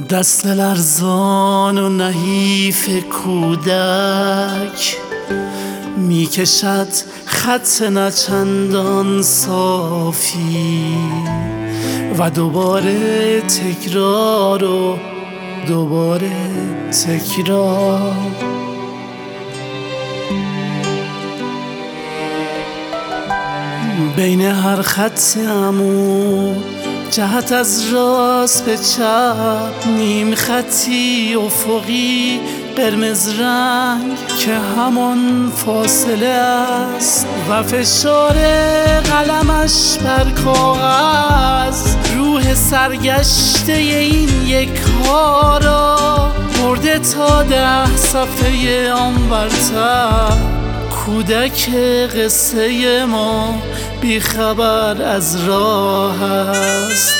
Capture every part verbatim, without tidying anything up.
دست لرزان و نحیف کودک میکشد خط نچندان صافی و دوباره تکرار و دوباره تکرار. بین هر خط عمود جهت از راست به چپ نیم خطی افقی قرمز رنگ که همان فاصله است و فشار قلمش بر کاغذ روح سرگشته این یک ها را برده تا ده صفحه آنورتر. کودک قصه ما بیخبر از راه است.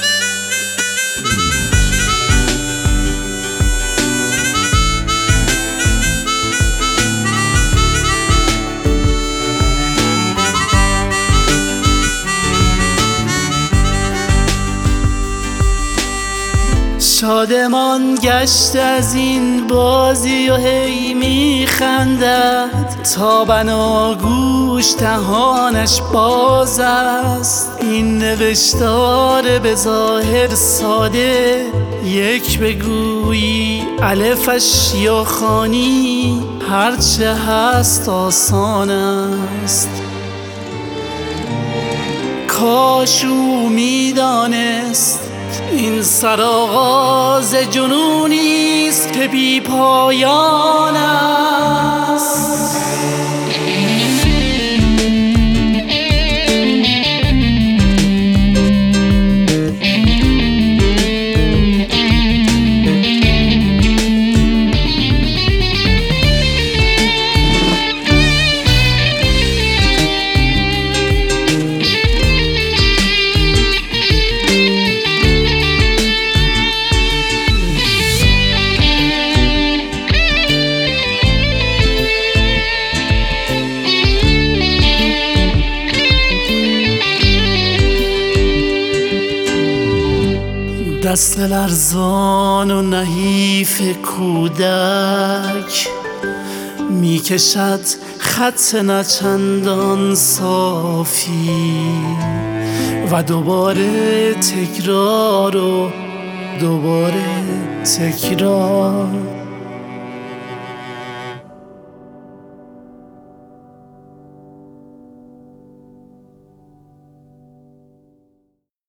شادمان گشت از این بازی و هی میخندد تا بناگوش دهانش باز است. این نوشتار به ظاهر ساده یک بگویی الفش یا خوانی هرچه هست آسان است. کاش او میدانست این سرآغاز جنونی است که بی پایان است. دست لرزان و نحیف کودک میکشد خط نچندان صافی و دوباره تکرار و دوباره تکرار.